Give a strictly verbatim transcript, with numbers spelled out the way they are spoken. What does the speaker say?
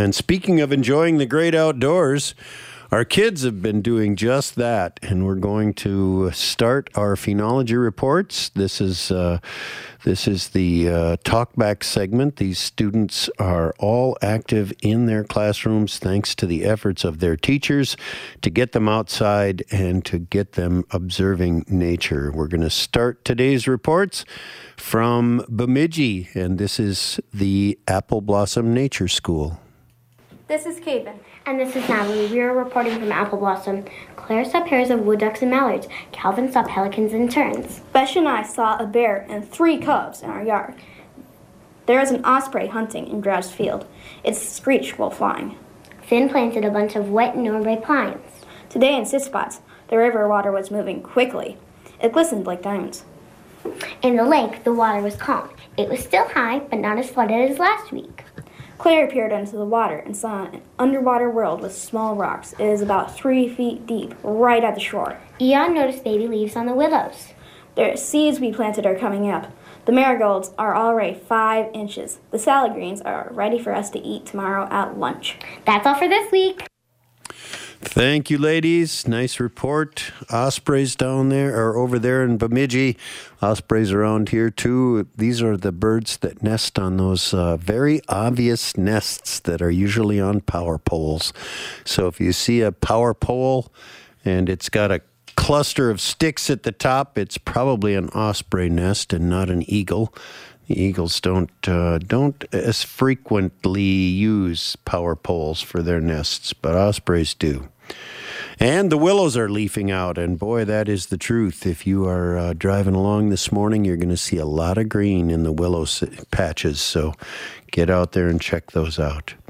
And speaking of enjoying the great outdoors, our kids have been doing just that, and we're going to start our phenology reports. This is uh, this is the uh, talkback segment. These students are all active in their classrooms thanks to the efforts of their teachers to get them outside and to get them observing nature. We're going to start today's reports from Bemidji, and this is the Apple Blossom Nature School. This is Caven. And this is Natalie. We are reporting from Apple Blossom. Claire saw pairs of wood ducks and mallards. Calvin saw pelicans and terns. Besh and I saw a bear and three cubs in our yard. There is an osprey hunting in Drow's field. It screeched while flying. Finn planted a bunch of wet Norway pines. Today in Sitspots, the river water was moving quickly. It glistened like diamonds. In the lake, the water was calm. It was still high, but not as flooded as last week. Claire peered into the water and saw an underwater world with small rocks. It is about three feet deep, right at the shore. Eon noticed baby leaves on the willows. The seeds we planted are coming up. The marigolds are already five inches. The salad greens are ready for us to eat tomorrow at lunch. That's all for this week. Thank you, ladies. Nice report. Ospreys down there, or over there in Bemidji. Ospreys around here, too. These are the birds that nest on those uh, very obvious nests that are usually on power poles. So if you see a power pole and it's got a cluster of sticks at the top, it's probably an osprey nest and not an eagle. The eagles don't uh, don't as frequently use power poles for their nests, but ospreys do. And the willows are leafing out, and boy, that is the truth. If you are uh, driving along this morning, you're going to see a lot of green in the willow patches, so get out there and check those out.